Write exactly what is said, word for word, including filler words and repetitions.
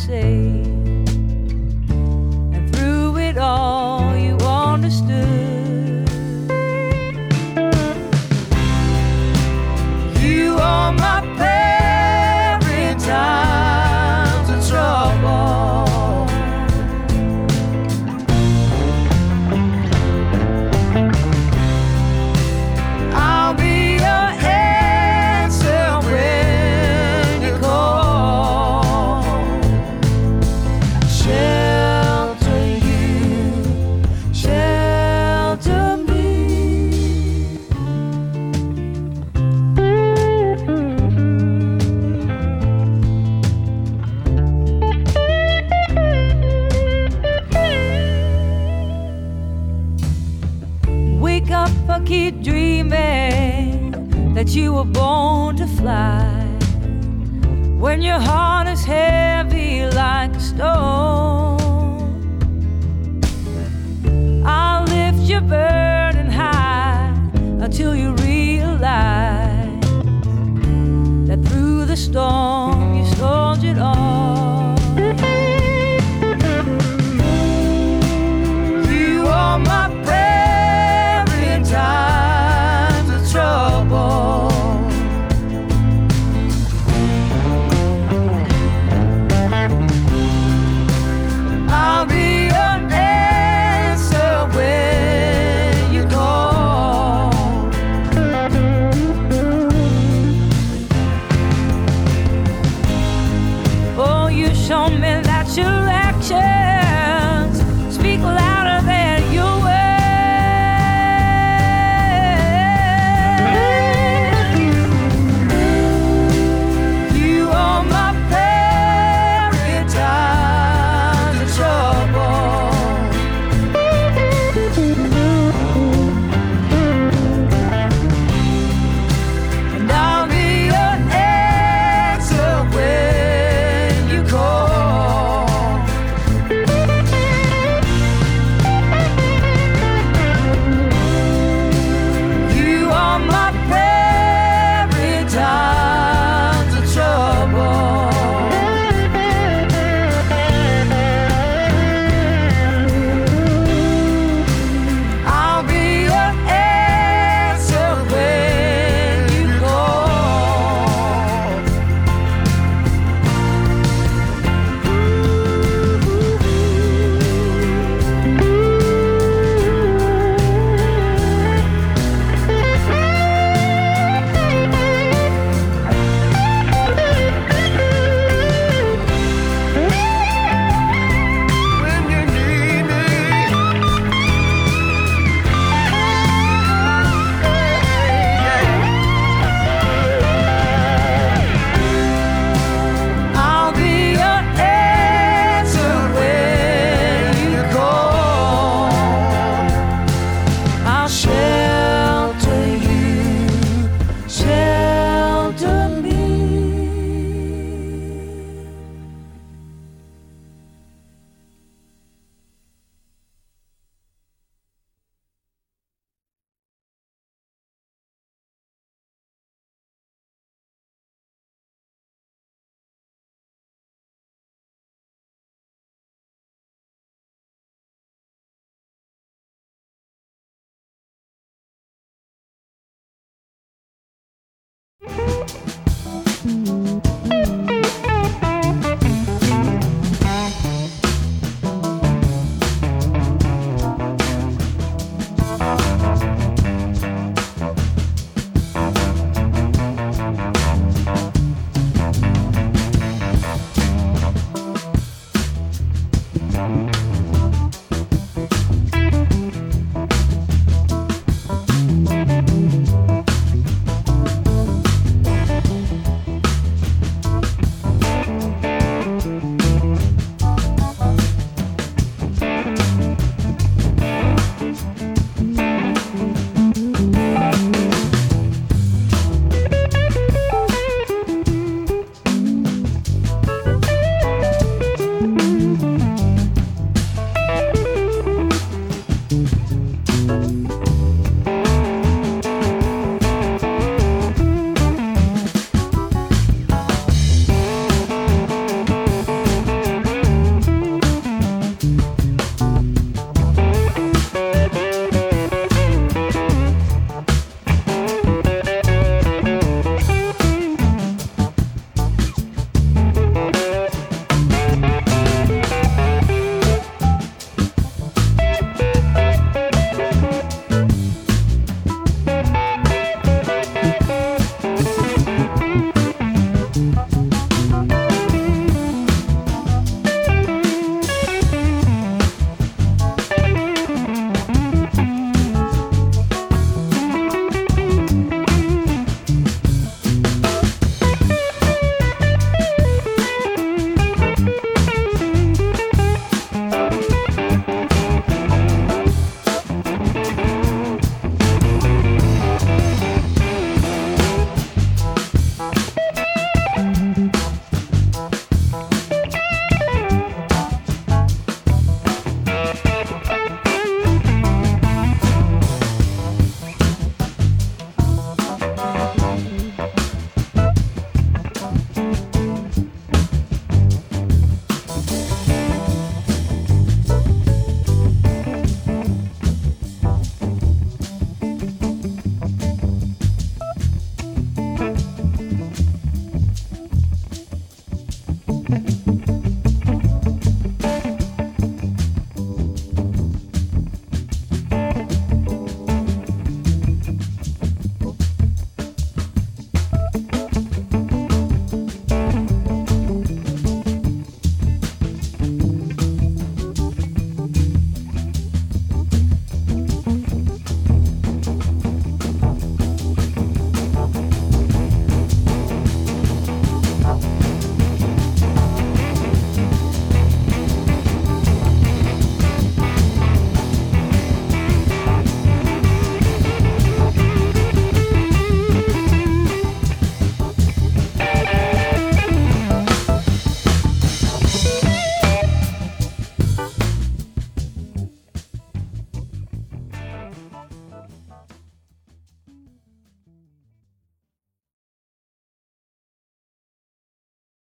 say. And through it all, you understood. You are my pair in times of trouble. I'll be your answer when you call. Shelter you, shelter me. Wake up, I keep dreaming that you were born to fly. When your heart is heavy like a stone, I'll lift your burden high until you realize that through the storm you soldiered on. You are my prayer in times of trouble. I'll be your answer when you call. Oh, you show me that your action